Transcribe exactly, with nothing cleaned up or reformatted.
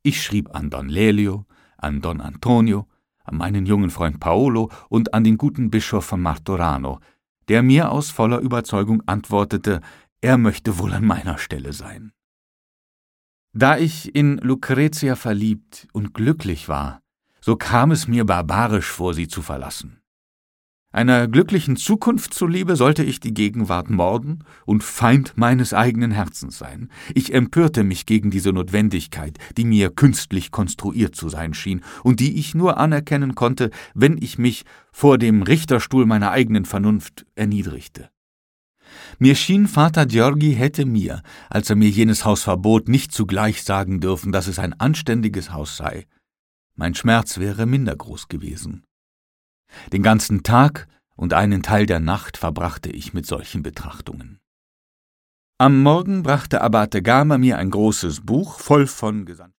Ich schrieb an Don Lelio, an Don Antonio, an meinen jungen Freund Paolo und an den guten Bischof von Martorano, der mir aus voller Überzeugung antwortete, er möchte wohl an meiner Stelle sein. Da ich in Lucretia verliebt und glücklich war, so kam es mir barbarisch vor, sie zu verlassen. Einer glücklichen Zukunft zuliebe sollte ich die Gegenwart morden und Feind meines eigenen Herzens sein. Ich empörte mich gegen diese Notwendigkeit, die mir künstlich konstruiert zu sein schien und die ich nur anerkennen konnte, wenn ich mich vor dem Richterstuhl meiner eigenen Vernunft erniedrigte. Mir schien, Vater Georgi hätte mir, als er mir jenes Haus verbot, nicht zugleich sagen dürfen, dass es ein anständiges Haus sei. Mein Schmerz wäre minder groß gewesen. Den ganzen Tag und einen Teil der Nacht verbrachte ich mit solchen Betrachtungen. Am Morgen brachte Abate Gama mir ein großes Buch voll von Gesandten.